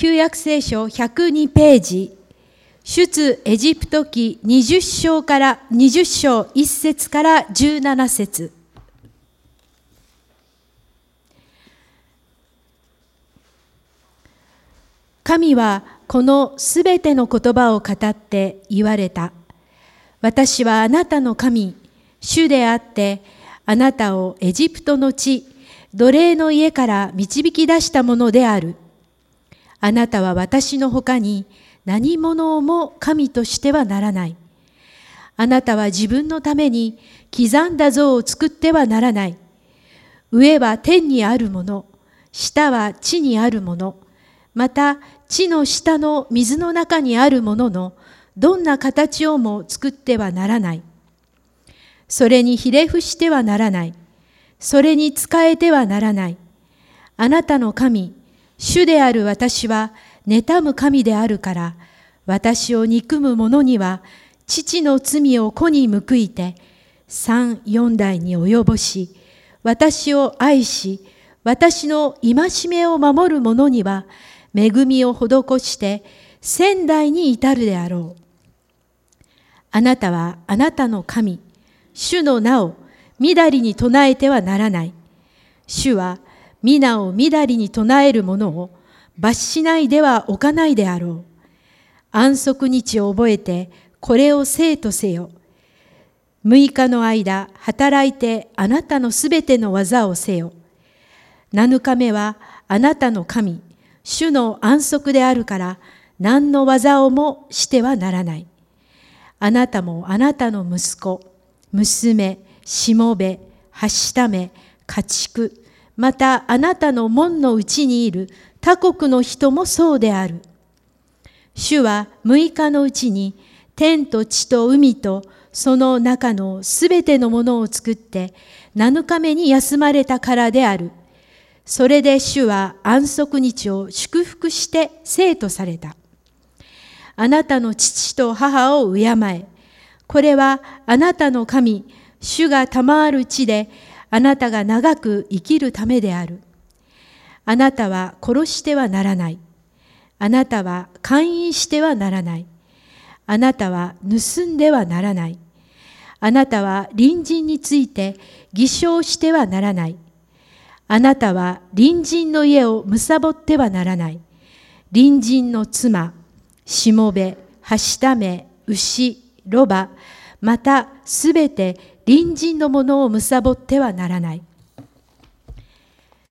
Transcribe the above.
旧約聖書102ページ、出エジプト記20章1節から17節。神はこのすべての言葉を語って言われた。私はあなたの神、主であって、あなたをエジプトの地、奴隷の家から導き出したものである。あなたは私のほかに何者も神としてはならない。あなたは自分のために刻んだ像を作ってはならない。上は天にあるもの、下は地にあるもの、また地の下の水の中にあるもののどんな形をも作ってはならない。それにひれ伏してはならない。それに仕えてはならない。あなたの神、主である私は妬む神であるから、私を憎む者には父の罪を子に報いて、3、4代に及ぼし、私を愛し、私の戒めを守る者には、恵みを施して1000代に至るであろう。あなたはあなたの神、主の名をみだりに唱えてはならない。主は皆をみだりに唱える者を罰しないではおかないであろう。安息日を覚えてこれを聖とせよ。6日の間働いてあなたのすべての技をせよ。7日目はあなたの神、主の安息であるから、何の技をもしてはならない。あなたもあなたの息子、娘、しもべ、はしため、家畜、またあなたの門のうちにいる他国の人もそうである。主は6日のうちに天と地と海とその中のすべてのものを作って7日目に休まれたからである。それで主は安息日を祝福して聖とされた。あなたの父と母を敬え。これはあなたの神、主が賜る地で、あなたが長く生きるためである。あなたは殺してはならない。あなたは姦淫してはならない。あなたは盗んではならない。あなたは隣人について偽証してはならない。あなたは隣人の家を貪ってはならない。隣人の妻、しもべ、はしため、牛、ロバ、またすべて隣人のものを貪ってはならない。